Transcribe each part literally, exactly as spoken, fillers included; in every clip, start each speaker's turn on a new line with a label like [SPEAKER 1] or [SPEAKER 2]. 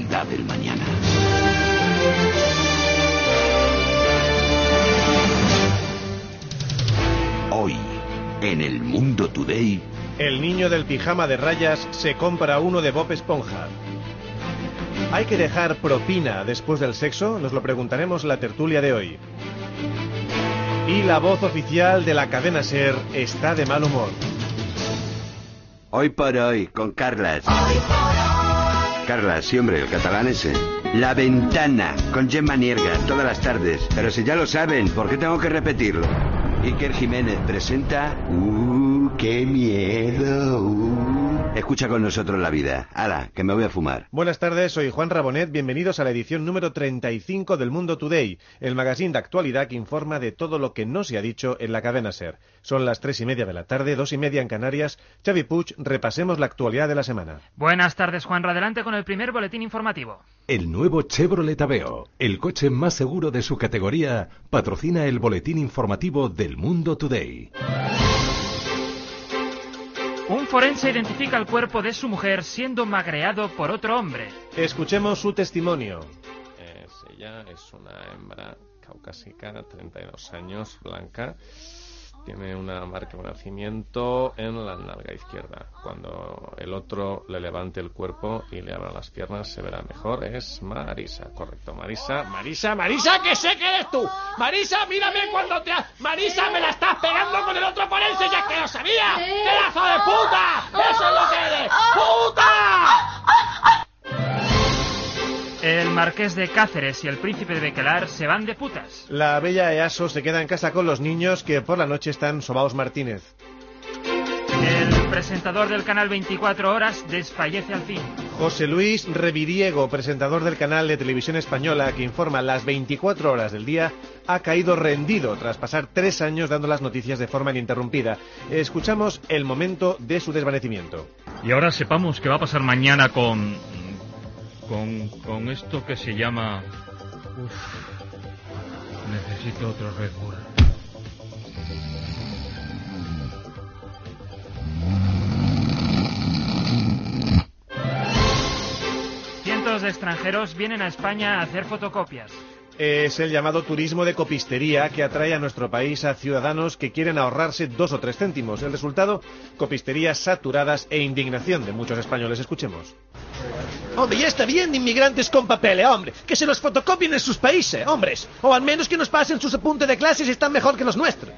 [SPEAKER 1] realidad del mañana. Hoy, en El Mundo Today...
[SPEAKER 2] El niño del pijama de rayas se compra uno de Bob Esponja. ¿Hay que dejar propina después del sexo? Nos lo preguntaremos en la tertulia de hoy. Y la voz oficial de la cadena SER está de mal humor.
[SPEAKER 3] Hoy por hoy, con Carlas. Carlas, sí, hombre, el catalán ese. La Ventana, con Gemma Nierga, todas las tardes. Pero si ya lo saben, ¿por qué tengo que repetirlo? Iker Jiménez presenta... ¡Uh, qué miedo! Uh. Escucha con nosotros la vida. Hala, que me voy a fumar.
[SPEAKER 2] Buenas tardes, soy Juan Rabonet. Bienvenidos a la edición número treinta y cinco del Mundo Today, el magazín de actualidad que informa de todo lo que no se ha dicho en la cadena SER. Son las tres y media de la tarde, dos y media en Canarias. Xavi Puig, repasemos la actualidad de la semana.
[SPEAKER 4] Buenas tardes, Juan. Adelante con el primer boletín informativo.
[SPEAKER 5] El nuevo Chevrolet Aveo, el coche más seguro de su categoría, patrocina el boletín informativo del Mundo Today.
[SPEAKER 4] Un forense identifica el cuerpo de su mujer siendo magreado por otro hombre.
[SPEAKER 2] Escuchemos su testimonio.
[SPEAKER 6] Es ella, es una hembra caucásica, treinta y dos años, blanca. Tiene una marca de nacimiento en la nalga izquierda. Cuando el otro le levante el cuerpo y le abra las piernas se verá mejor. Es Marisa, correcto. Marisa, Marisa, Marisa, que sé que eres tú. Marisa, mírame cuando te... Marisa, me la estás pegando con el otro forense, ya que lo sabía. ¡Pedazo de puta! ¡Eso es lo que eres! ¡Puta!
[SPEAKER 4] El marqués de Cáceres y el príncipe de Bequelar se van de putas.
[SPEAKER 2] La bella Easo se queda en casa con los niños que por la noche están sobaos Martínez.
[SPEAKER 4] El presentador del canal veinticuatro horas desfallece al fin.
[SPEAKER 2] José Luis Reviriego, presentador del canal de televisión española que informa las veinticuatro horas del día, ha caído rendido tras pasar tres años dando las noticias de forma ininterrumpida. Escuchamos el momento de su desvanecimiento.
[SPEAKER 7] Y ahora sepamos qué va a pasar mañana con... Con, con esto que se llama... Uf, necesito otro Red Bull.
[SPEAKER 4] Cientos de extranjeros vienen a España a hacer fotocopias.
[SPEAKER 2] Es el llamado turismo de copistería que atrae a nuestro país a ciudadanos que quieren ahorrarse dos o tres céntimos. El resultado, copisterías saturadas e indignación de muchos españoles. Escuchemos.
[SPEAKER 8] Hombre, ya está bien de inmigrantes con papeles, hombre. Que se los fotocopien en sus países, hombres. O al menos que nos pasen sus apuntes de clase si están mejor que los nuestros.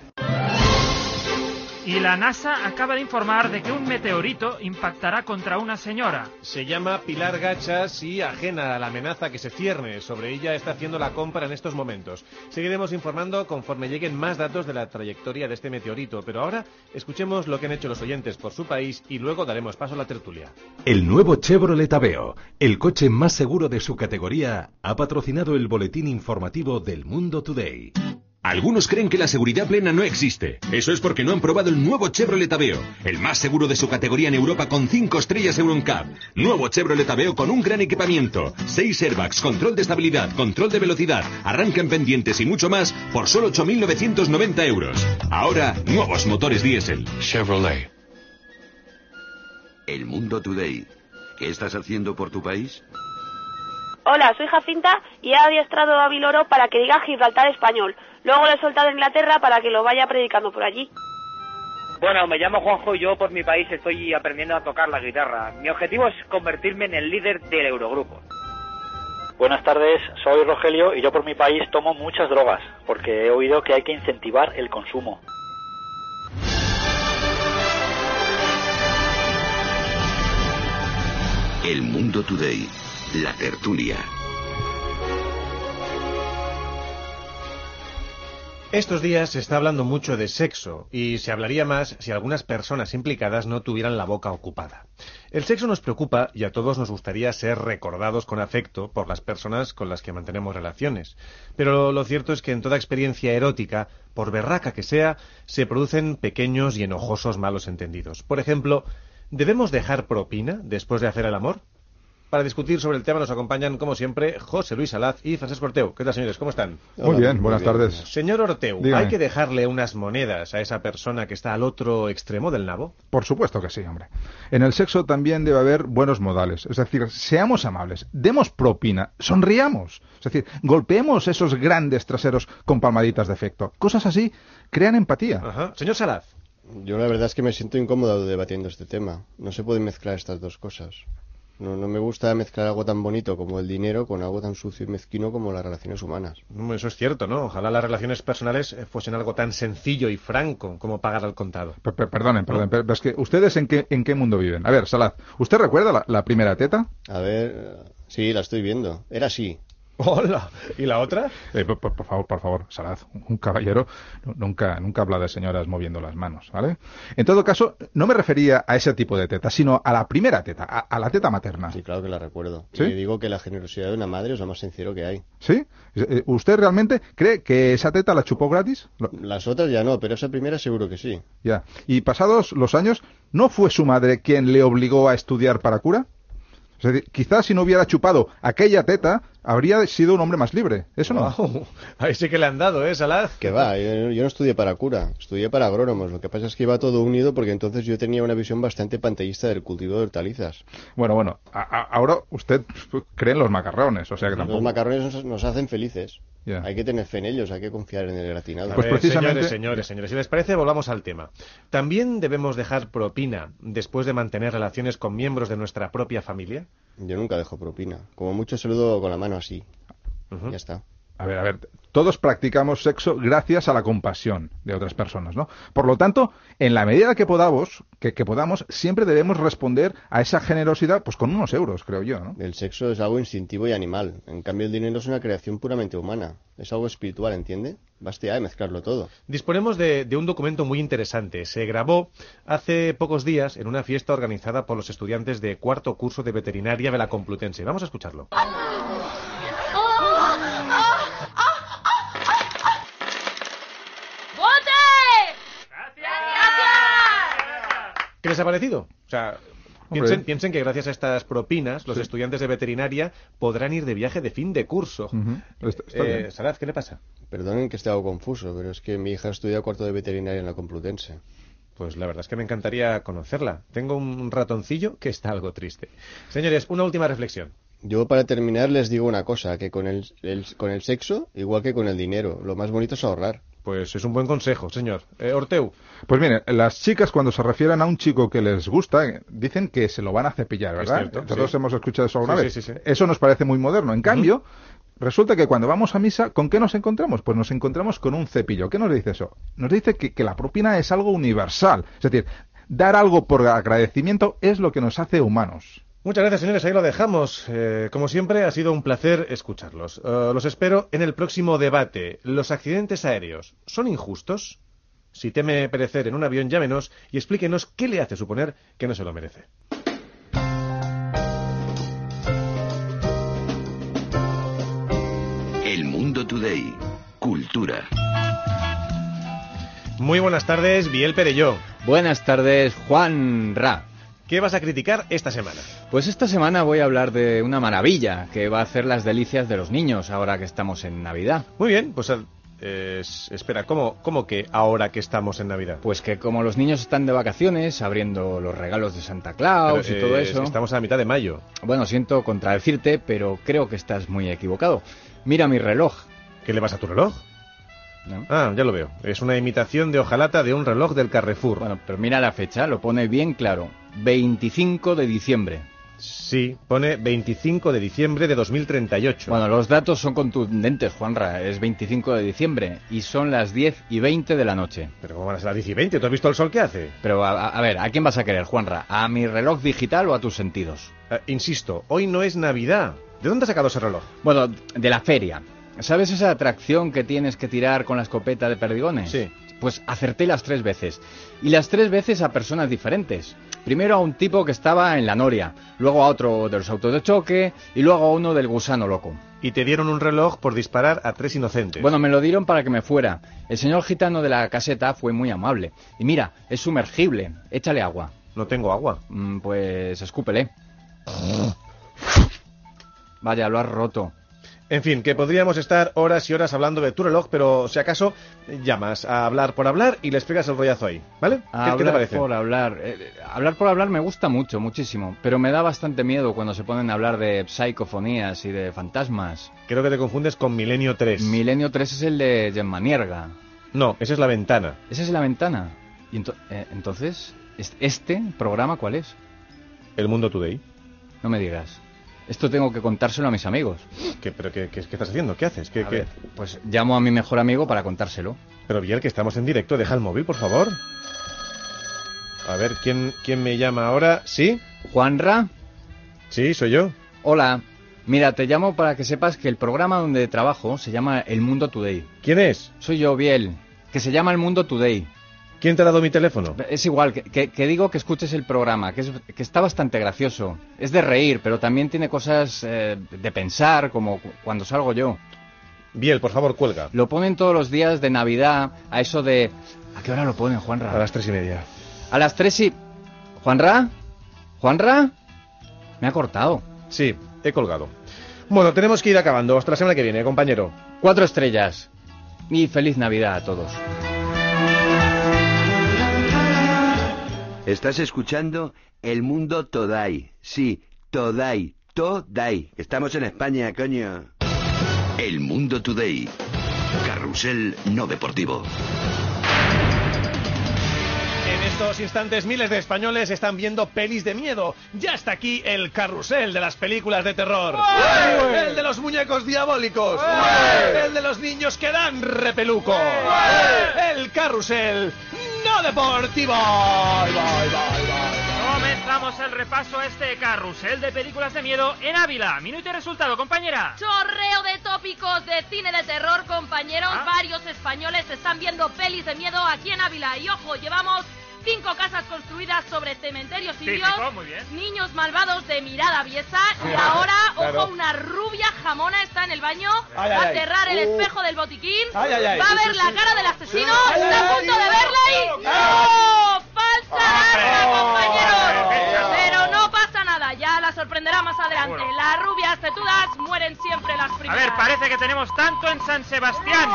[SPEAKER 4] Y la NASA acaba de informar de que un meteorito impactará contra una señora.
[SPEAKER 2] Se llama Pilar Gachas y, ajena a la amenaza que se cierne sobre ella, está haciendo la compra en estos momentos. Seguiremos informando conforme lleguen más datos de la trayectoria de este meteorito, pero ahora escuchemos lo que han hecho los oyentes por su país y luego daremos paso a la tertulia.
[SPEAKER 5] El nuevo Chevrolet Aveo, el coche más seguro de su categoría, ha patrocinado el boletín informativo del Mundo Today.
[SPEAKER 9] Algunos creen que la seguridad plena no existe. Eso es porque no han probado el nuevo Chevrolet Aveo, el más seguro de su categoría en Europa con cinco estrellas Euro N C A P. Nuevo Chevrolet Aveo con un gran equipamiento, seis airbags, control de estabilidad, control de velocidad, arranque en pendientes y mucho más por solo ocho mil novecientos noventa euros. Ahora, nuevos motores diésel.
[SPEAKER 1] Chevrolet. El Mundo Today. ¿Qué estás haciendo por tu país?
[SPEAKER 10] Hola, soy Jacinta y he adiestrado a Viloro para que diga Gibraltar español. Luego lo he soltado a Inglaterra para que lo vaya predicando por allí.
[SPEAKER 11] Bueno, me llamo Juanjo y yo por mi país estoy aprendiendo a tocar la guitarra. Mi objetivo es convertirme en el líder del Eurogrupo.
[SPEAKER 12] Buenas tardes, soy Rogelio y yo por mi país tomo muchas drogas, porque he oído que hay que incentivar el consumo.
[SPEAKER 1] El Mundo Today, la tertulia.
[SPEAKER 2] Estos días se está hablando mucho de sexo y se hablaría más si algunas personas implicadas no tuvieran la boca ocupada. El sexo nos preocupa y a todos nos gustaría ser recordados con afecto por las personas con las que mantenemos relaciones. Pero lo cierto es que en toda experiencia erótica, por berraca que sea, se producen pequeños y enojosos malos entendidos. Por ejemplo, ¿debemos dejar propina después de hacer el amor? Para discutir sobre el tema nos acompañan, como siempre, José Luis Salaz y Francesco Orteu. ¿Qué tal, señores? ¿Cómo están?
[SPEAKER 13] Muy bien, buenas
[SPEAKER 2] Muy bien.
[SPEAKER 13] tardes.
[SPEAKER 2] Señor Orteu,
[SPEAKER 13] Dígame.
[SPEAKER 2] ¿hay que dejarle unas monedas a esa persona que está al otro extremo del nabo?
[SPEAKER 13] Por supuesto que sí, hombre. En el sexo también debe haber buenos modales. Es decir, seamos amables, demos propina, sonriamos. Es decir, golpeemos esos grandes traseros con palmaditas de efecto. Cosas así crean empatía.
[SPEAKER 2] Ajá. Señor Salaz.
[SPEAKER 14] Yo la verdad es que me siento incómodo debatiendo este tema. No se pueden mezclar estas dos cosas. No, no me gusta mezclar algo tan bonito como el dinero con algo tan sucio y mezquino como las relaciones humanas.
[SPEAKER 2] Eso es cierto, ¿no? Ojalá las relaciones personales fuesen algo tan sencillo y franco como pagar al contado.
[SPEAKER 13] Per- per- Perdonen, perdonen, pero es que ¿ustedes en qué, en qué mundo viven? A ver, Salaz, ¿usted recuerda la, la primera teta?
[SPEAKER 14] A ver, sí, la estoy viendo. Era así.
[SPEAKER 2] Hola. ¿Y la otra?
[SPEAKER 13] Eh, por, por favor, por favor, Salaz, un caballero nunca, nunca habla de señoras moviendo las manos, ¿vale? En todo caso, no me refería a ese tipo de teta, sino a la primera teta, a, a la teta materna.
[SPEAKER 14] Sí, claro que la recuerdo.
[SPEAKER 13] ¿Sí?
[SPEAKER 14] Y le digo que la generosidad de una madre es lo más sincero que hay.
[SPEAKER 13] ¿Sí? Eh, ¿Usted realmente cree que esa teta la chupó gratis? Lo-
[SPEAKER 14] Las otras ya no, pero esa primera seguro que sí.
[SPEAKER 13] Ya. Y pasados los años, ¿no fue su madre quien le obligó a estudiar para cura? Es decir, quizás si no hubiera chupado aquella teta, habría sido un hombre más libre. ¿Eso no?
[SPEAKER 2] Wow. Ahí sí que le han dado, ¿eh, Salaz?
[SPEAKER 14] Que va, yo, yo no estudié para cura, estudié para agrónomos. Lo que pasa es que iba todo unido porque entonces yo tenía una visión bastante pantallista del cultivo de hortalizas.
[SPEAKER 13] Bueno, bueno, a- a- ahora usted cree en los macarrones, o sea que tampoco...
[SPEAKER 14] Los macarrones nos, nos hacen felices.
[SPEAKER 13] Ya.
[SPEAKER 14] Hay que tener fe en ellos, hay que confiar en el gratinado.
[SPEAKER 2] A ver, señores, señores, señores, si les parece, volvamos al tema. ¿También debemos dejar propina después de mantener relaciones con miembros de nuestra propia familia?
[SPEAKER 14] Yo nunca dejo propina. Como mucho saludo con la mano así.
[SPEAKER 2] Uh-huh.
[SPEAKER 14] Ya está.
[SPEAKER 13] A ver, a ver, todos practicamos sexo gracias a la compasión de otras personas, ¿no? Por lo tanto, en la medida que podamos, que, que podamos, siempre debemos responder a esa generosidad, pues con unos euros, creo yo, ¿no?
[SPEAKER 14] El sexo es algo instintivo y animal. En cambio, el dinero es una creación puramente humana. Es algo espiritual, ¿entiende? Basta ya de mezclarlo todo.
[SPEAKER 2] Disponemos de, de un documento muy interesante. Se grabó hace pocos días en una fiesta organizada por los estudiantes de cuarto curso de veterinaria de la Complutense. Vamos a escucharlo. ¿Qué les ha parecido? O sea, piensen, piensen que gracias a estas propinas los
[SPEAKER 13] Sí.
[SPEAKER 2] estudiantes de veterinaria podrán ir de viaje de fin de curso.
[SPEAKER 13] Ujú. Está- está
[SPEAKER 2] Eh,
[SPEAKER 13] bien.
[SPEAKER 2] Salaz, ¿qué le pasa?
[SPEAKER 14] Perdonen que esté algo confuso, pero es que mi hija estudia cuarto de veterinaria en la Complutense.
[SPEAKER 2] Pues la verdad es que me encantaría conocerla. Tengo un ratoncillo que está algo triste. Señores, una última reflexión.
[SPEAKER 14] Yo para terminar les digo una cosa, que con el, el- con el sexo, igual que con el dinero, lo más bonito es ahorrar.
[SPEAKER 2] Pues es un buen consejo, señor. Eh, Orteu.
[SPEAKER 13] Pues mire, las chicas cuando se refieren a un chico que les gusta, eh, dicen que se lo van a cepillar, ¿verdad?
[SPEAKER 2] cierto,
[SPEAKER 13] Todos
[SPEAKER 2] sí.
[SPEAKER 13] hemos escuchado eso alguna
[SPEAKER 2] Sí,
[SPEAKER 13] vez.
[SPEAKER 2] sí, sí, sí.
[SPEAKER 13] Eso nos parece muy moderno. En cambio, resulta que cuando vamos a misa, ¿con qué nos encontramos? Pues nos encontramos con un cepillo. ¿Qué nos dice eso? Nos dice que, que la propina es algo universal. Es decir, dar algo por agradecimiento es lo que nos hace humanos.
[SPEAKER 2] Muchas gracias, señores. Ahí lo dejamos. Eh, como siempre, ha sido un placer escucharlos. Eh, los espero en el próximo debate. ¿Los accidentes aéreos son injustos? Si teme perecer en un avión, llámenos y explíquenos qué le hace suponer que no se lo merece.
[SPEAKER 1] El Mundo Today. Cultura.
[SPEAKER 2] Muy buenas tardes, Biel Perelló.
[SPEAKER 15] Buenas tardes, Juan Ra.
[SPEAKER 2] ¿Qué vas a criticar esta semana?
[SPEAKER 15] Pues esta semana voy a hablar de una maravilla que va a hacer las delicias de los niños ahora que estamos en Navidad.
[SPEAKER 2] Muy bien, pues eh, es- espera, ¿cómo, ¿cómo que ahora que estamos en Navidad?
[SPEAKER 15] Pues que como los niños están de vacaciones, abriendo los regalos de Santa Claus
[SPEAKER 2] Pero,
[SPEAKER 15] y todo
[SPEAKER 2] eh,
[SPEAKER 15] eso...
[SPEAKER 2] Estamos a la mitad de mayo.
[SPEAKER 15] Bueno, siento contradecirte, pero creo que estás muy equivocado. Mira mi reloj.
[SPEAKER 2] ¿Qué le pasa a tu reloj?
[SPEAKER 15] ¿No?
[SPEAKER 2] Ah, ya lo veo. Es una imitación de hojalata de un reloj del Carrefour.
[SPEAKER 15] Bueno, pero mira la fecha, lo pone bien claro. veinticinco de diciembre.
[SPEAKER 2] Sí, pone veinticinco de diciembre de dos mil treinta y ocho.
[SPEAKER 15] Bueno, los datos son contundentes, Juanra. Es veinticinco de diciembre y son las diez y veinte de la noche.
[SPEAKER 2] Pero ¿cómo van a ser las diez y veinte? ¿Tú has visto el sol que hace?
[SPEAKER 15] Pero, a, a ver, ¿a quién vas a querer, Juanra? ¿A mi reloj digital o a tus sentidos?
[SPEAKER 2] Eh, insisto, hoy no es Navidad. ¿De dónde has sacado ese reloj?
[SPEAKER 15] Bueno, de la feria. ¿Sabes esa atracción que tienes que tirar con la escopeta de perdigones?
[SPEAKER 2] Sí.
[SPEAKER 15] Pues acerté las tres veces. Y las tres veces a personas diferentes. Primero a un tipo que estaba en la noria, luego a otro de los autos de choque y luego a uno del gusano loco.
[SPEAKER 2] Y te dieron un reloj por disparar a tres inocentes.
[SPEAKER 15] Bueno, me lo dieron para que me fuera. El señor gitano de la caseta fue muy amable. Y mira, es sumergible. Échale agua.
[SPEAKER 2] No tengo agua.
[SPEAKER 15] Mm, pues escúpele. Vaya, lo has roto.
[SPEAKER 2] En fin, que podríamos estar horas y horas hablando de tu reloj, pero si acaso llamas a hablar por hablar y les pegas el rollazo ahí, ¿vale? ¿Qué, ¿qué te parece?
[SPEAKER 15] Hablar por hablar. Eh, hablar por hablar me gusta mucho, muchísimo, pero me da bastante miedo cuando se ponen a hablar de psicofonías y de fantasmas.
[SPEAKER 2] Creo que te confundes con Milenio tres.
[SPEAKER 15] Milenio tres es el de Gemma Nierga.
[SPEAKER 2] No, esa es La Ventana.
[SPEAKER 15] ¿Esa es La Ventana? ¿Y ento eh, entonces, este programa cuál es?
[SPEAKER 2] El Mundo Today.
[SPEAKER 15] No me digas. Esto tengo que contárselo a mis amigos.
[SPEAKER 2] ¿Qué, pero qué, qué, qué estás haciendo? ¿Qué haces? ¿Qué,
[SPEAKER 15] a
[SPEAKER 2] qué...
[SPEAKER 15] Ver, pues llamo a mi mejor amigo para contárselo.
[SPEAKER 2] Pero Biel, que estamos en directo, deja el móvil, por favor. A ver, ¿quién, quién me llama ahora? ¿Sí?
[SPEAKER 15] ¿Juanra?
[SPEAKER 2] Sí, soy yo.
[SPEAKER 15] Hola. Mira, te llamo para que sepas que el programa donde trabajo se llama El Mundo Today.
[SPEAKER 2] ¿Quién es?
[SPEAKER 15] Soy yo, Biel. Que se llama El Mundo Today.
[SPEAKER 2] ¿Quién te ha dado mi teléfono?
[SPEAKER 15] Es igual, que, que, que digo que escuches el programa, que, es, que está bastante gracioso. Es de reír, pero también tiene cosas eh, de pensar, como cuando salgo yo.
[SPEAKER 2] Biel, por favor, cuelga.
[SPEAKER 15] Lo ponen todos los días de Navidad, a eso de... ¿A qué hora lo ponen, Juanra?
[SPEAKER 2] A las tres y media.
[SPEAKER 15] A las tres y... ¿Juanra? ¿Juanra? Me ha cortado.
[SPEAKER 2] Sí, he colgado. Bueno, tenemos que ir acabando. Hasta la semana que viene, compañero.
[SPEAKER 15] Cuatro estrellas. Y feliz Navidad a todos.
[SPEAKER 3] Estás escuchando El Mundo Today. Sí, Today, Today. Estamos en España, coño.
[SPEAKER 1] El Mundo Today. Carrusel no deportivo.
[SPEAKER 8] En estos instantes miles de españoles están viendo pelis de miedo. Ya está aquí el carrusel de las películas de terror. ¡Uy! El de los muñecos diabólicos. ¡Uy! El de los niños que dan repeluco. ¡Uy! El carrusel no deportivo. Bye, bye, bye, bye.
[SPEAKER 4] Comenzamos el repaso a este carrusel de películas de miedo en Ávila. Minuto y resultado, compañera.
[SPEAKER 16] Chorreo de tópicos de cine de terror, compañeros. ¿Ah? Varios españoles están viendo pelis de miedo aquí en Ávila. Y ojo, llevamos cinco casas construidas sobre cementerios indios,
[SPEAKER 4] sí, muy bien.
[SPEAKER 16] Niños malvados de mirada aviesa, y ahora, claro, ojo, una rubia jamona está en el baño,
[SPEAKER 8] ay,
[SPEAKER 16] va
[SPEAKER 8] ay,
[SPEAKER 16] a cerrar
[SPEAKER 8] ay.
[SPEAKER 16] el
[SPEAKER 8] Uh.
[SPEAKER 16] espejo del botiquín,
[SPEAKER 8] ay, ay, ay.
[SPEAKER 16] va a ver
[SPEAKER 8] Sí,
[SPEAKER 16] la
[SPEAKER 8] sí,
[SPEAKER 16] cara
[SPEAKER 8] sí.
[SPEAKER 16] del asesino,
[SPEAKER 8] Ay,
[SPEAKER 16] está
[SPEAKER 8] ay,
[SPEAKER 16] a punto
[SPEAKER 8] ay,
[SPEAKER 16] de verla y...
[SPEAKER 8] claro,
[SPEAKER 16] ¡Oh! ¡Falsa alarma,
[SPEAKER 8] Oh.
[SPEAKER 16] compañeros! Pero no pasa nada, ya la sorprenderá más adelante.
[SPEAKER 4] Seguro.
[SPEAKER 16] Las rubias tetudas mueren siempre las
[SPEAKER 4] A
[SPEAKER 16] primeras.
[SPEAKER 4] ver, parece que tenemos tanto en San Sebastián.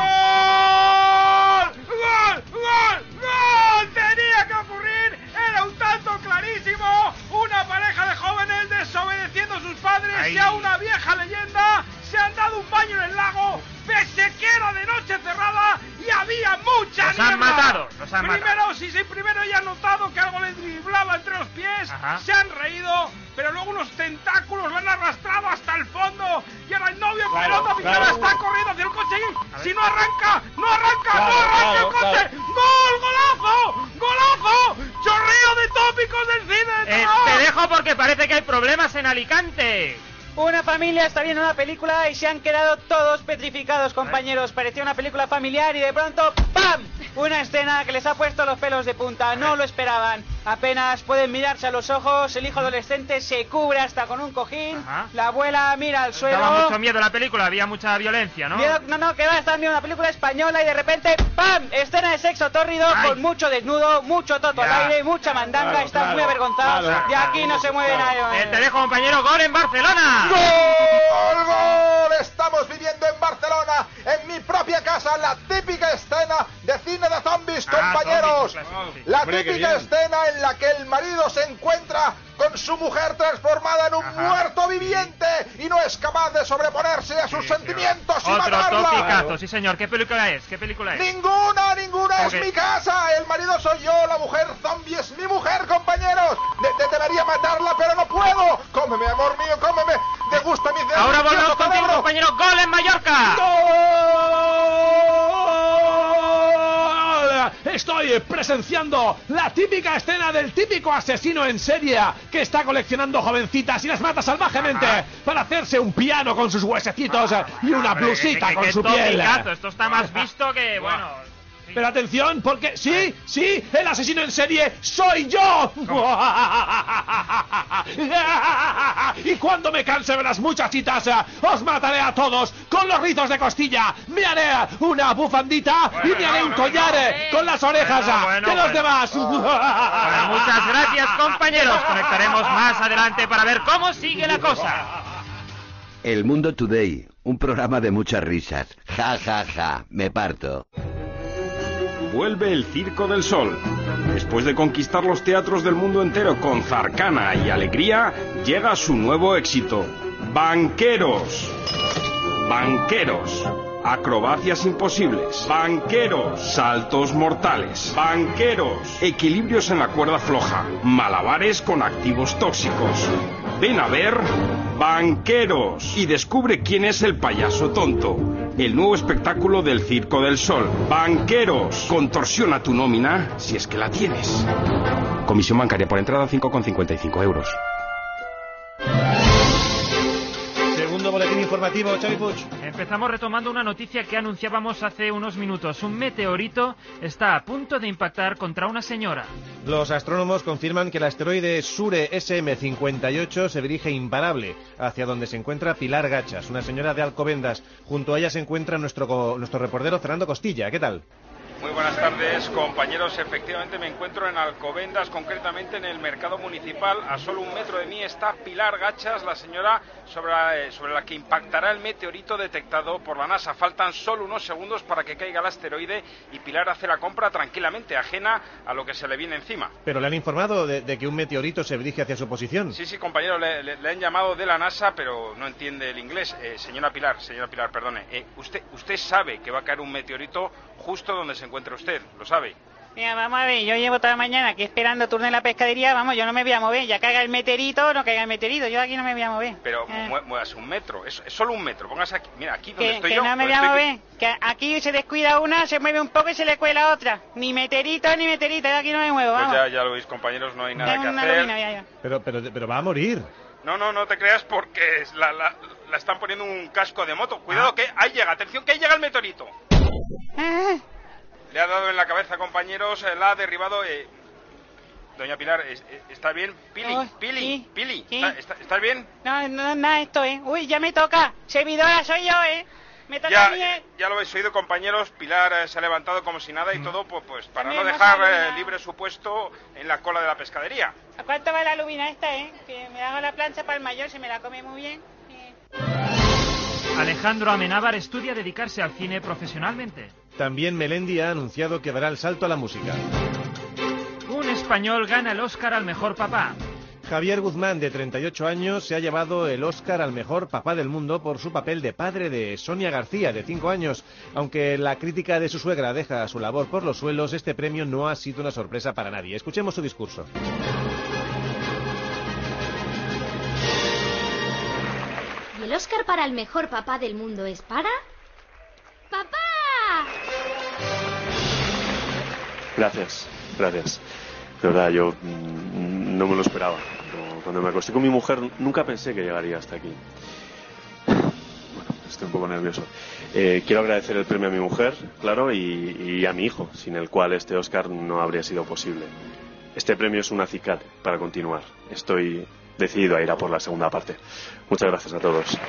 [SPEAKER 17] ¡Gol! ¡Gol! ¡Gol! ¡Gol! ¡Tenía que ocurrir! ¡Era un tanto clarísimo! Una pareja de jóvenes desobedeciendo a sus padres
[SPEAKER 4] Ay.
[SPEAKER 17] y a una vieja leyenda se han dado un baño en el lago, pese que era de noche cerrada y había mucha
[SPEAKER 4] Los han
[SPEAKER 17] niebla.
[SPEAKER 4] matado, los han
[SPEAKER 17] primero,
[SPEAKER 4] matado.
[SPEAKER 17] sí, sí, primero ya han notado que algo les driblaba entre los pies,
[SPEAKER 4] Ajá.
[SPEAKER 17] se han reído, pero luego unos tentáculos lo han arrastrado hasta el fondo y ahora el novio en
[SPEAKER 8] Claro,
[SPEAKER 17] pelota pijama
[SPEAKER 8] claro.
[SPEAKER 17] está corriendo hacia el coche y
[SPEAKER 4] ver.
[SPEAKER 17] si no arranca, no arranca,
[SPEAKER 8] Claro,
[SPEAKER 17] no arranca
[SPEAKER 8] claro,
[SPEAKER 17] el coche.
[SPEAKER 8] claro.
[SPEAKER 17] ¡Gol, golazo! ¡Golazo! ¡Chorreo de tópicos del cine!
[SPEAKER 4] Eh,
[SPEAKER 17] ¡Ah!
[SPEAKER 4] te dejo porque parece que hay problemas en Alicante.
[SPEAKER 18] Una familia está viendo una película y se han quedado todos petrificados, compañeros. Parecía una película familiar y de pronto ¡pam! Una escena que les ha puesto los pelos de punta. No lo esperaban. Apenas pueden mirarse a los ojos. El hijo adolescente se cubre hasta con un cojín.
[SPEAKER 4] Ajá.
[SPEAKER 18] La abuela mira al suelo.
[SPEAKER 4] Daba mucho miedo la película, había mucha violencia, ¿no?
[SPEAKER 18] Miedo- no, no, que va a estar viendo una película española y de repente ¡pam! Escena de sexo tórrido
[SPEAKER 4] Ay.
[SPEAKER 18] con mucho desnudo, mucho toto
[SPEAKER 4] Ya.
[SPEAKER 18] al aire, mucha mandanga.
[SPEAKER 8] Claro,
[SPEAKER 18] Están
[SPEAKER 8] claro,
[SPEAKER 18] muy avergonzados.
[SPEAKER 8] claro,
[SPEAKER 18] de aquí no se mueve
[SPEAKER 8] claro.
[SPEAKER 18] nadie.
[SPEAKER 4] Eh, te dejo, compañero, gol en Barcelona.
[SPEAKER 19] ¡Gol, gol! Estamos viviendo en Barcelona, en mi propia casa, la típica escena de cine de zombies,
[SPEAKER 4] Ah,
[SPEAKER 19] compañeros.
[SPEAKER 4] zombies, claro, sí.
[SPEAKER 19] La
[SPEAKER 13] Hombre, qué
[SPEAKER 19] típica
[SPEAKER 13] bien.
[SPEAKER 19] escena en la que el marido se encuentra con su mujer transformada en un
[SPEAKER 4] Ajá.
[SPEAKER 19] muerto viviente y no es capaz de sobreponerse a sus
[SPEAKER 4] Sí,
[SPEAKER 19] sentimientos y
[SPEAKER 4] Otro
[SPEAKER 19] matarla.
[SPEAKER 4] topicazo, sí señor. ¿Qué película es? ¿Qué película es?
[SPEAKER 19] Ninguna, ninguna
[SPEAKER 4] ¿Cómo
[SPEAKER 19] es
[SPEAKER 4] que?
[SPEAKER 19] mi casa. El marido soy yo, la mujer zombie es mi mujer, compañeros. De- de- debería matarla, pero no puedo. Cómeme, amor mío, cómeme. Te gusta mi
[SPEAKER 4] Ahora volvemos
[SPEAKER 19] delicioso
[SPEAKER 4] contigo,
[SPEAKER 19] cerebro.
[SPEAKER 4] compañero. Gol en Mallorca.
[SPEAKER 8] ¡Gol! Estoy presenciando la típica escena del típico asesino en serie que está coleccionando jovencitas y las mata salvajemente
[SPEAKER 4] Ajá.
[SPEAKER 8] para hacerse un piano con sus huesecitos y una
[SPEAKER 4] Hombre,
[SPEAKER 8] blusita
[SPEAKER 4] qué-
[SPEAKER 8] con
[SPEAKER 4] qué
[SPEAKER 8] su piel.
[SPEAKER 4] topicazo. Esto está más visto que, bueno... sí.
[SPEAKER 8] Pero atención, porque sí, sí, el asesino en serie soy yo. Y cuando me canse de las muchachitas, os mataré a todos con los rizos de costilla. Me haré una bufandita bueno, y me haré no, un collar no, no. con las orejas bueno, bueno, de los bueno. demás.
[SPEAKER 4] Bueno, muchas gracias, compañeros. Conectaremos más adelante para ver cómo sigue la cosa.
[SPEAKER 3] El Mundo Today, un programa de muchas risas. Ja, ja, ja, me parto.
[SPEAKER 20] Vuelve el Circo del Sol. Después de conquistar los teatros del mundo entero con Zarcana y Alegría, llega su nuevo éxito. Banqueros. Banqueros. Acrobacias imposibles. Banqueros. Saltos mortales. Banqueros. Equilibrios en la cuerda floja. Malabares con activos tóxicos. Ven a ver Banqueros y descubre quién es el payaso tonto. El nuevo espectáculo del Circo del Sol. Banqueros. Contorsiona tu nómina si es que la tienes. Comisión bancaria por entrada cinco con cincuenta y cinco euros.
[SPEAKER 2] Segundo boletín informativo, Xavi Puig.
[SPEAKER 4] Empezamos retomando una noticia que anunciábamos hace unos minutos. Un meteorito está a punto de impactar contra una señora.
[SPEAKER 2] Los astrónomos confirman que el asteroide Sure S M cincuenta y ocho se dirige imparable hacia donde se encuentra Pilar Gachas, una señora de Alcobendas. Junto a ella se encuentra nuestro, nuestro reportero Fernando Costilla. ¿Qué tal?
[SPEAKER 21] Muy buenas tardes, compañeros. Efectivamente me encuentro en Alcobendas, concretamente en el mercado municipal. A solo un metro de mí está Pilar Gachas, la señora sobre la, eh, sobre la que impactará el meteorito detectado por la NASA. Faltan solo unos segundos para que caiga el asteroide y Pilar hace la compra tranquilamente, ajena a lo que se le viene encima.
[SPEAKER 2] ¿Pero le han informado de, de que un meteorito se dirige hacia su posición?
[SPEAKER 21] Sí, sí, compañero, le, le, le han llamado de la NASA, pero no entiende el inglés. Eh, señora Pilar, señora Pilar, perdone. Eh, usted, usted sabe que va a caer un meteorito justo donde se encuentra usted, ¿lo sabe?
[SPEAKER 18] Mira, vamos a ver, yo llevo toda la mañana aquí esperando turno en la pescadería, vamos, yo no me voy a mover, ya caiga el meteorito o no caiga el meteorito, yo aquí no me voy a mover.
[SPEAKER 21] Pero
[SPEAKER 18] eh.
[SPEAKER 21] muévase un metro, es, es solo un metro, póngase aquí, mira, aquí donde
[SPEAKER 18] que,
[SPEAKER 21] estoy
[SPEAKER 18] que
[SPEAKER 21] yo.
[SPEAKER 18] Que no me voy a mover, que... que aquí se descuida una, se mueve un poco y se le cuela otra. Ni meteorito ni meteorito, yo aquí no me muevo, vamos.
[SPEAKER 21] Pues ya, ya lo veis, compañeros, no hay nada
[SPEAKER 18] ya
[SPEAKER 21] que
[SPEAKER 18] una
[SPEAKER 21] hacer.
[SPEAKER 18] Lubina, ya, ya.
[SPEAKER 2] Pero, pero, pero va a morir.
[SPEAKER 21] No, no, no te creas porque la, la, la están poniendo un casco de moto. Cuidado, ah. que ahí llega, atención, que ahí llega el meteorito.
[SPEAKER 18] Ah.
[SPEAKER 21] Le ha dado en la cabeza, compañeros, la ha derribado. Eh... Doña Pilar, ¿está bien? Pili, oh, Pili, sí, Pili, sí. ¿Está, está, ¿estás bien?
[SPEAKER 18] No, no, nada esto, ¿eh? Uy, ya me toca. Servidora soy yo, ¿eh? Me toca
[SPEAKER 21] ya,
[SPEAKER 18] a mí, ¿eh?
[SPEAKER 21] Ya lo habéis oído, compañeros. Pilar eh, se ha levantado como si nada y mm. todo, pues, pues para no dejar eh, libre su puesto en la cola de la pescadería.
[SPEAKER 18] ¿A cuánto va la lubina esta, eh? Que me hago la plancha para el mayor, se me la come muy bien. Eh.
[SPEAKER 4] Alejandro Amenábar estudia dedicarse al cine profesionalmente.
[SPEAKER 2] También Melendi ha anunciado que dará el salto a la música.
[SPEAKER 4] Un español gana el Oscar al mejor papá.
[SPEAKER 2] Javier Guzmán, de treinta y ocho años, se ha llevado el Oscar al mejor papá del mundo por su papel de padre de Sonia García, de cinco años. Aunque la crítica de su suegra deja su labor por los suelos, este premio no ha sido una sorpresa para nadie. Escuchemos su discurso.
[SPEAKER 22] Y el Oscar para el mejor papá del mundo es para... ¡Papá!
[SPEAKER 23] Gracias, gracias. De verdad, yo no me lo esperaba. Cuando me acosté con mi mujer nunca pensé que llegaría hasta aquí. Bueno, estoy un poco nervioso. Eh, quiero agradecer el premio a mi mujer, claro, y, y a mi hijo, sin el cual este Oscar no habría sido posible. Este premio es un acicate para continuar. Estoy decidido a ir a por la segunda parte. Muchas gracias a todos.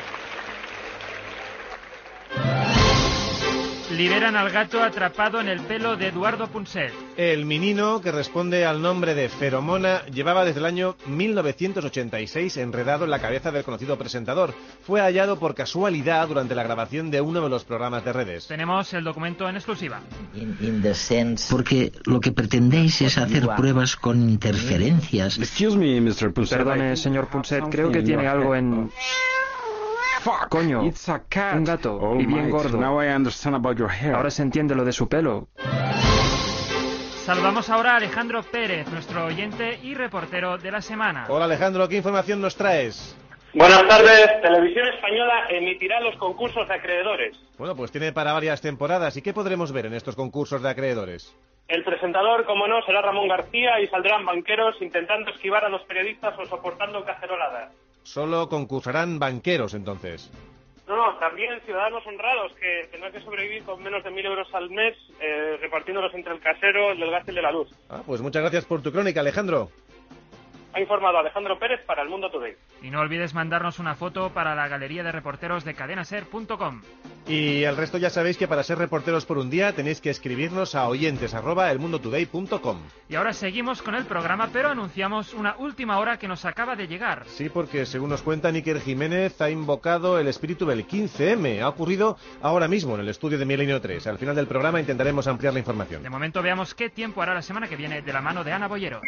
[SPEAKER 4] Liberan al gato atrapado en el pelo de Eduardo Punset.
[SPEAKER 2] El menino, que responde al nombre de Feromona, llevaba desde el año mil novecientos ochenta y seis enredado en la cabeza del conocido presentador. Fue hallado por casualidad durante la grabación de uno de los programas de redes.
[SPEAKER 4] Tenemos el documento en exclusiva.
[SPEAKER 24] Porque lo que pretendéis es hacer pruebas con interferencias.
[SPEAKER 25] Excuse me, mister Punset. Perdone, señor Punset, creo que tiene algo en...
[SPEAKER 23] Fuck.
[SPEAKER 25] Coño, un gato,
[SPEAKER 23] oh,
[SPEAKER 25] y bien
[SPEAKER 23] mate.
[SPEAKER 25] gordo.
[SPEAKER 23] Now I understand about your hair.
[SPEAKER 25] Ahora se entiende lo de su pelo.
[SPEAKER 4] Saludamos ahora a Alejandro Pérez, nuestro oyente y reportero de la semana.
[SPEAKER 2] Hola Alejandro, ¿qué información nos traes?
[SPEAKER 26] Buenas tardes. Televisión Española emitirá los concursos de acreedores.
[SPEAKER 2] Bueno, pues tiene para varias temporadas. ¿Y qué podremos ver en estos concursos de acreedores?
[SPEAKER 26] El presentador, como no, será Ramón García y saldrán banqueros intentando esquivar a los periodistas o soportando caceroladas.
[SPEAKER 2] Solo concursarán banqueros, entonces.
[SPEAKER 26] No, no, también ciudadanos honrados que tendrán que sobrevivir con menos de mil euros al mes, eh, repartiéndolos entre el casero, el del gas y el de la luz.
[SPEAKER 2] Ah, pues muchas gracias por tu crónica, Alejandro.
[SPEAKER 26] Ha informado Alejandro Pérez para El Mundo Today.
[SPEAKER 4] Y no olvides mandarnos una foto para la galería de reporteros de cadena ser punto com.
[SPEAKER 2] Y el resto ya sabéis que para ser reporteros por un día tenéis que escribirnos a oyentes arroba elmundotoday punto com.
[SPEAKER 4] Y ahora seguimos con el programa, pero anunciamos una última hora que nos acaba de llegar.
[SPEAKER 2] Sí, porque según nos cuenta Iker Jiménez, ha invocado el espíritu del quince eme. Ha ocurrido ahora mismo en el estudio de Milenio tres. Al final del programa intentaremos ampliar la información.
[SPEAKER 4] De momento veamos qué tiempo hará la semana que viene de la mano de Ana Boyero.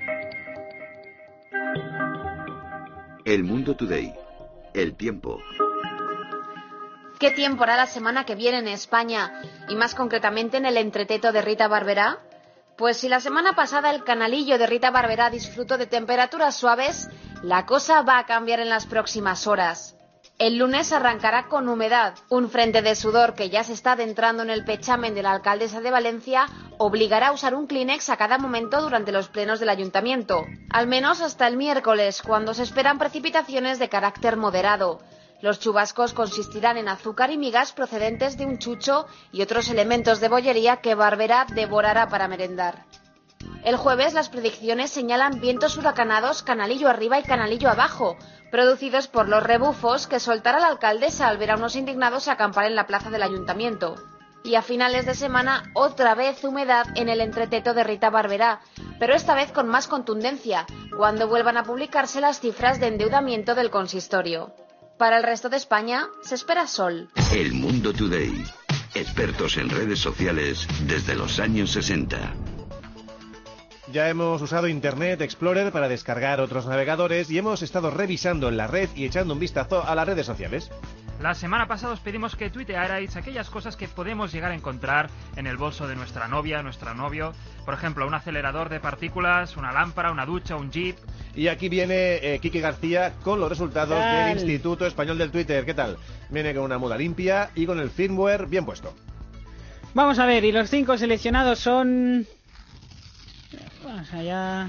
[SPEAKER 1] El Mundo Today. El tiempo.
[SPEAKER 5] ¿Qué tiempo hará la semana que viene en España? Y más concretamente en el entreteto de Rita Barberá. Pues si la semana pasada el canalillo de Rita Barberá disfrutó de temperaturas suaves, la cosa va a cambiar en las próximas horas. El lunes arrancará con humedad. Un frente de sudor que ya se está adentrando en el pechamen de la alcaldesa de Valencia obligará a usar un Kleenex a cada momento durante los plenos del ayuntamiento. Al menos hasta el miércoles, cuando se esperan precipitaciones de carácter moderado. Los chubascos consistirán en azúcar y migas procedentes de un chucho y otros elementos de bollería que Barberá devorará para merendar. El jueves las predicciones señalan vientos huracanados canalillo arriba y canalillo abajo, producidos por los rebufos que soltará la alcaldesa al ver a unos indignados acampar en la plaza del ayuntamiento. Y a finales de semana otra vez humedad en el entreteto de Rita Barberá, pero esta vez con más contundencia, cuando vuelvan a publicarse las cifras de endeudamiento del consistorio. Para el resto de España se espera sol.
[SPEAKER 1] El Mundo Today. Expertos en redes sociales desde los años sesenta.
[SPEAKER 2] Ya hemos usado Internet Explorer para descargar otros navegadores y hemos estado revisando en la red y echando un vistazo a las redes sociales.
[SPEAKER 4] La semana pasada os pedimos que tuitearais aquellas cosas que podemos llegar a encontrar en el bolso de nuestra novia, nuestro novio. Por ejemplo, un acelerador de partículas, una lámpara, una ducha, un jeep.
[SPEAKER 2] Y aquí viene eh, Quique García con los resultados del Instituto Español del Twitter. ¿Qué tal? Viene con una muda limpia y con el firmware bien puesto.
[SPEAKER 6] Vamos a ver, y los cinco seleccionados son... Vamos allá...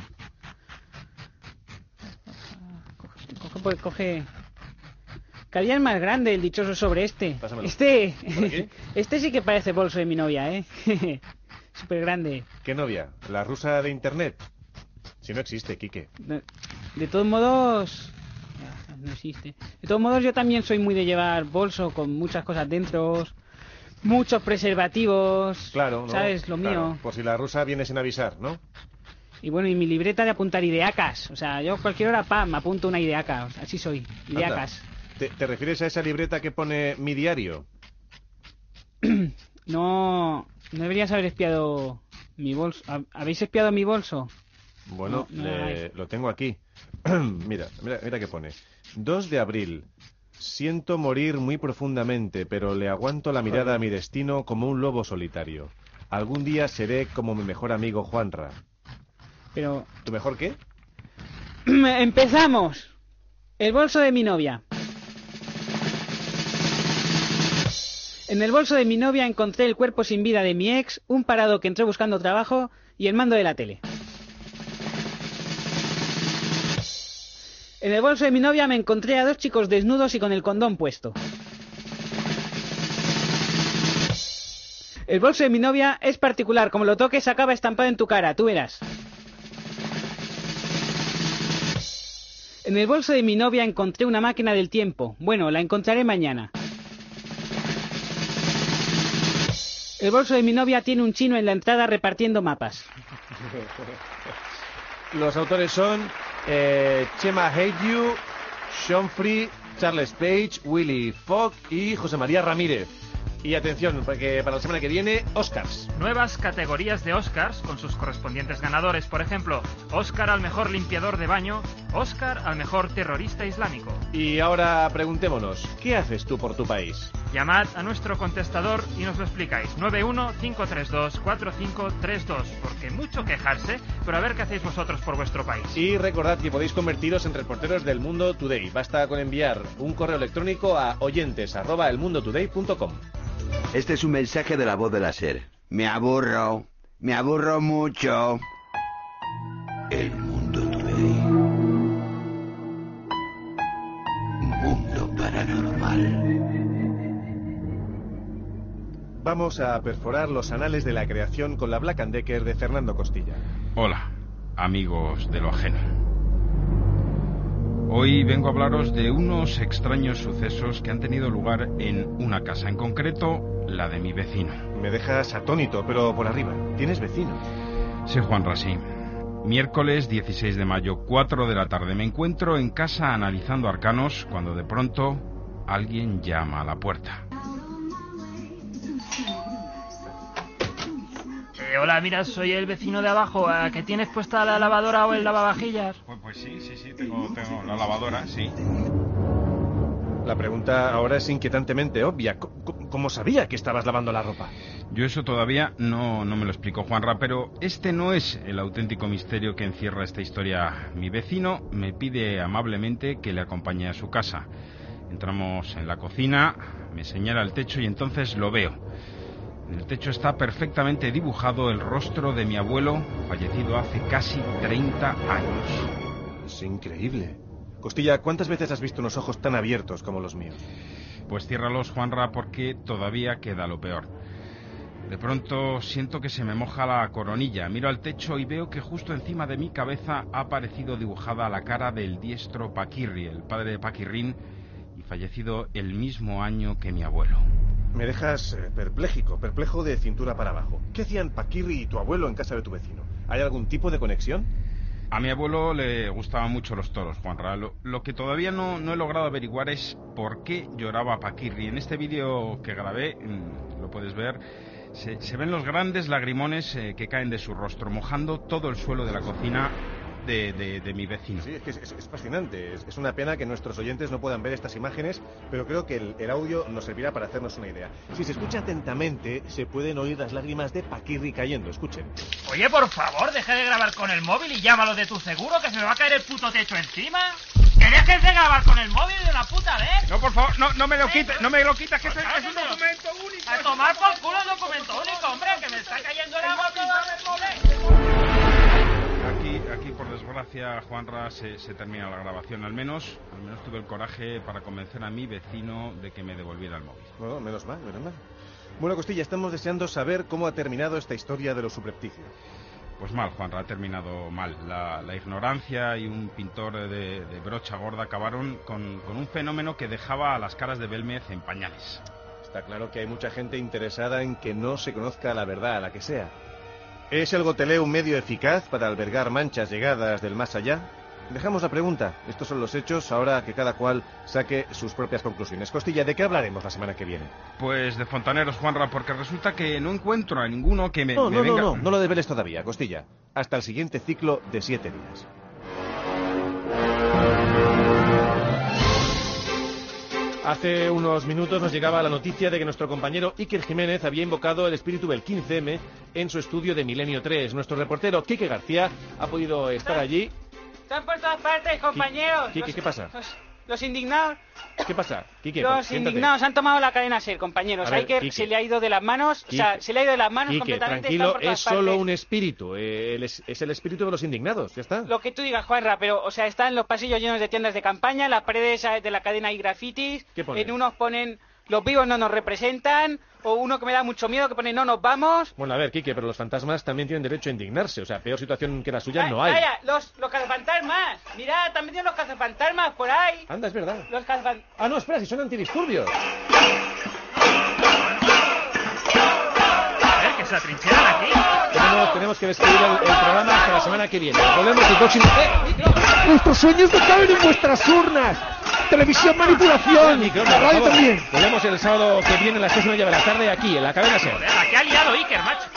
[SPEAKER 6] Coge, coge, coge... Cada día es más grande el dichoso sobre este.
[SPEAKER 2] Pásamelo.
[SPEAKER 6] Este...
[SPEAKER 2] ¿Por aquí?
[SPEAKER 6] Este sí que parece bolso de mi novia, ¿eh? Súper grande.
[SPEAKER 2] ¿Qué novia? ¿La rusa de Internet? Si no existe, Quique.
[SPEAKER 6] De, de todos modos... No existe. De todos modos, yo también soy muy de llevar bolso con muchas cosas dentro... Muchos preservativos.
[SPEAKER 2] Claro, ¿no?
[SPEAKER 6] ¿Sabes? Lo mío.
[SPEAKER 2] Claro, por si la rusa viene sin avisar, ¿no?
[SPEAKER 6] Y bueno, y mi libreta de apuntar ideacas. O sea, yo a cualquier hora, pam, me apunto una ideaca. O sea, así soy. Ideacas.
[SPEAKER 2] ¿Te, ¿Te refieres a esa libreta que pone mi diario?
[SPEAKER 6] No... No deberías haber espiado mi bolso. ¿Habéis espiado mi bolso?
[SPEAKER 2] Bueno,
[SPEAKER 6] no, no
[SPEAKER 2] le, lo tengo aquí. mira, mira, mira qué pone. dos de abril. Siento morir muy profundamente, pero le aguanto la mirada a mi destino como un lobo solitario. Algún día seré como mi mejor amigo Juanra.
[SPEAKER 6] Pero...
[SPEAKER 2] ¿Tu mejor qué?
[SPEAKER 6] Empezamos. El bolso de mi novia. En el bolso de mi novia encontré el cuerpo sin vida de mi ex, un parado que entró buscando trabajo y el mando de la tele. En el bolso de mi novia me encontré a dos chicos desnudos y con el condón puesto. El bolso de mi novia es particular, como lo toques acaba estampado en tu cara, tú verás. En el bolso de mi novia encontré una máquina del tiempo. Bueno, la encontraré mañana. El bolso de mi novia tiene un chino en la entrada repartiendo mapas.
[SPEAKER 2] Los autores son eh, Chema Heydew, Sean Free, Charles Page, Willy Fogg y José María Ramírez. Y atención, porque para la semana que viene, Oscars.
[SPEAKER 4] Nuevas categorías de Oscars con sus correspondientes ganadores. Por ejemplo, Oscar al mejor limpiador de baño, Oscar al mejor terrorista islámico.
[SPEAKER 2] Y ahora preguntémonos, ¿qué haces tú por tu país?
[SPEAKER 4] Llamad a nuestro contestador y nos lo explicáis. nueve uno cinco tres dos cuatro cinco tres dos. Porque mucho quejarse, pero a ver qué hacéis vosotros por vuestro país.
[SPEAKER 2] Y recordad que podéis convertiros en reporteros del Mundo Today. Basta con enviar un correo electrónico a oyentes arroba elmundotoday punto com.
[SPEAKER 3] Este es un mensaje de la voz de la SER. Me aburro, me aburro mucho.
[SPEAKER 1] El Mundo Today. Mundo paranormal.
[SPEAKER 2] Vamos a perforar los anales de la creación con la Black and Decker de Fernando Costilla.
[SPEAKER 20] Hola, amigos de lo ajeno. Hoy vengo a hablaros de unos extraños sucesos que han tenido lugar en una casa, en concreto la de mi vecino.
[SPEAKER 2] Me dejas atónito, pero por arriba. ¿Tienes vecino?
[SPEAKER 20] Sí, Juanra, sí. Miércoles dieciséis de mayo, cuatro de la tarde. Me encuentro en casa analizando arcanos cuando de pronto alguien llama a la puerta.
[SPEAKER 4] Eh, hola, mira, soy el vecino de abajo. ¿A que tienes puesta la lavadora o el lavavajillas?
[SPEAKER 20] Pues, pues sí, sí, sí, tengo, tengo la lavadora, sí.
[SPEAKER 2] La pregunta ahora es inquietantemente obvia. ¿Cómo sabía que estabas lavando la ropa?
[SPEAKER 20] Yo eso todavía no, no me lo explico, Juanra, pero este no es el auténtico misterio que encierra esta historia. Mi vecino me pide amablemente que le acompañe a su casa. Entramos en la cocina, me señala el techo y entonces lo veo. En el techo está perfectamente dibujado el rostro de mi abuelo, fallecido hace casi treinta años.
[SPEAKER 2] Es increíble. Costilla, ¿cuántas veces has visto unos ojos tan abiertos como los míos?
[SPEAKER 20] Pues ciérralos, Juanra, porque todavía queda lo peor. De pronto siento que se me moja la coronilla. Miro al techo y veo que justo encima de mi cabeza ha aparecido dibujada la cara del diestro Paquirri, el padre de Paquirrín, y fallecido el mismo año que mi abuelo.
[SPEAKER 2] Me dejas eh, perpléjico, perplejo de cintura para abajo. ¿Qué hacían Paquirri y tu abuelo en casa de tu vecino? ¿Hay algún tipo de conexión?
[SPEAKER 20] A mi abuelo le gustaban mucho los toros, Juanra. Lo, lo que todavía no, no he logrado averiguar es por qué lloraba Paquirri. En este vídeo que grabé, mmm, lo puedes ver, se, se ven los grandes lagrimones eh, que caen de su rostro, mojando todo el suelo de la cocina de, de, de mi vecino.
[SPEAKER 2] Sí, es que es, es, es fascinante. Es, es una pena que nuestros oyentes no puedan ver estas imágenes, pero creo que el, el audio nos servirá para hacernos una idea. Si se escucha atentamente, se pueden oír las lágrimas de Paquirri cayendo. Escuchen.
[SPEAKER 4] Oye, por favor, deja de grabar con el móvil y llámalo de tu seguro, que se me va a caer el puto techo encima. ¡Que dejes de grabar con el móvil de una puta vez!
[SPEAKER 21] No, por favor, no, no me lo quites, no me lo quites, que es, es un documento único.
[SPEAKER 4] A tomar por culo el documento único, hombre, que me está cayendo el agua todo el móvil.
[SPEAKER 20] Aquí, aquí, por desgracia, Juanra, se, se termina la grabación. Al menos, al menos tuve el coraje para convencer a mi vecino de que me devolviera el móvil.
[SPEAKER 2] Bueno, menos mal, menos mal. Bueno, Costilla, estamos deseando saber cómo ha terminado esta historia de lo subrepticio.
[SPEAKER 20] Pues mal, Juanra, ha terminado mal. La, la ignorancia y un pintor de, de brocha gorda acabaron con, con un fenómeno que dejaba a las caras de Belmez en pañales.
[SPEAKER 2] Está claro que hay mucha gente interesada en que no se conozca la verdad, a la que sea. ¿Es el goteleo un medio eficaz para albergar manchas llegadas del más allá? Dejamos la pregunta. Estos son los hechos, ahora que cada cual saque sus propias conclusiones. Costilla, ¿de qué hablaremos la semana que viene?
[SPEAKER 20] Pues de fontaneros, Juanra, porque resulta que no encuentro a ninguno que me,
[SPEAKER 2] no,
[SPEAKER 20] me
[SPEAKER 2] no,
[SPEAKER 20] venga...
[SPEAKER 2] No, no, no lo develes todavía, Costilla. Hasta el siguiente ciclo de siete días. Hace unos minutos nos llegaba la noticia de que nuestro compañero Iker Jiménez había invocado el espíritu del quince eme en su estudio de Milenio tres. Nuestro reportero Quique García ha podido estar allí.
[SPEAKER 18] Están por todas partes, compañeros.
[SPEAKER 2] Quique,
[SPEAKER 18] los,
[SPEAKER 2] ¿qué pasa?
[SPEAKER 18] Los, los indignados.
[SPEAKER 2] ¿Qué pasa, Quique?
[SPEAKER 18] Los
[SPEAKER 2] Siéntate.
[SPEAKER 18] indignados han tomado la cadena SER, compañeros.
[SPEAKER 2] A ver,
[SPEAKER 18] Iker
[SPEAKER 2] Quique.
[SPEAKER 18] se le ha ido de las manos.
[SPEAKER 2] Quique.
[SPEAKER 18] O sea, se le ha ido de las manos
[SPEAKER 2] Quique,
[SPEAKER 18] completamente.
[SPEAKER 2] tranquilo,
[SPEAKER 18] por todas
[SPEAKER 2] es solo
[SPEAKER 18] partes.
[SPEAKER 2] un espíritu. Eh, el es, es el espíritu de los indignados, ya está.
[SPEAKER 18] Lo que tú digas, Juanra, pero, o sea, están los pasillos llenos de tiendas de campaña, las paredes de la cadena hay grafitis.
[SPEAKER 2] ¿Qué ponen?
[SPEAKER 18] En unos ponen los vivos no nos representan, o uno que me da mucho miedo que pone no nos vamos.
[SPEAKER 2] Bueno, a ver, Quique, pero los fantasmas también tienen derecho a indignarse. O sea, peor situación que la suya
[SPEAKER 18] Ay,
[SPEAKER 2] no hay.
[SPEAKER 18] Vaya, los, los cazafantasmas. Mirad, también tienen los cazafantasmas por ahí.
[SPEAKER 2] Anda, es verdad.
[SPEAKER 18] Los cazafan...
[SPEAKER 2] Ah, no, espera, si son antidisturbios.
[SPEAKER 4] A ver, que se atrincheran aquí.
[SPEAKER 2] Tenemos, tenemos que despedir el, el programa hasta la semana que viene. Volvemos el próximo... ¡Eh!
[SPEAKER 7] ¡Nuestros sueños no caben en vuestras urnas! ¡Televisión, manipulación!
[SPEAKER 2] Micro,
[SPEAKER 7] ¡La radio
[SPEAKER 2] por favor.
[SPEAKER 7] también!
[SPEAKER 2] Volvemos el sábado que viene a las seis y media de la tarde aquí, en la cadena SER.
[SPEAKER 4] Joder, aquí ha liado Iker, macho.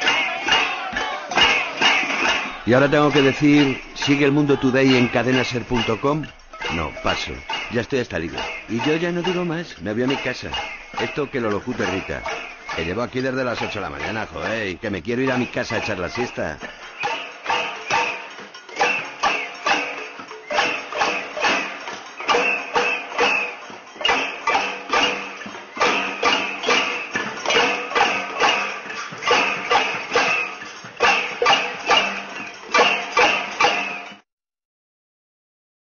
[SPEAKER 3] Y ahora tengo que decir, ¿sigue el Mundo Today en cadenaser punto com? No, paso. Ya estoy hasta libre. Y yo ya no digo más, me voy a mi casa. Esto que lo locute Rita. Que llevo aquí desde las ocho de la mañana, joder, y que me quiero ir a mi casa a echar la siesta.